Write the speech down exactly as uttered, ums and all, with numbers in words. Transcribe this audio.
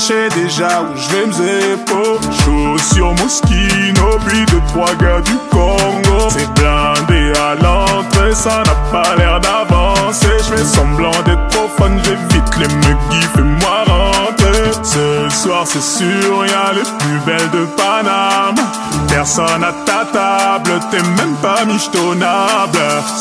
sais déjà où je vais me zépo. Chaussures Moschino, puis deux trois gars du Congo. C'est blindé à l'entrée, ça n'a pas l'air d'avancer. Je fais semblant d'être trop fun, j'évite les muggy, fais-moi rentrer. Ce soir c'est sûr, y'a les plus belles de Paname. Personne à ta table, t'es même pas michetonnable.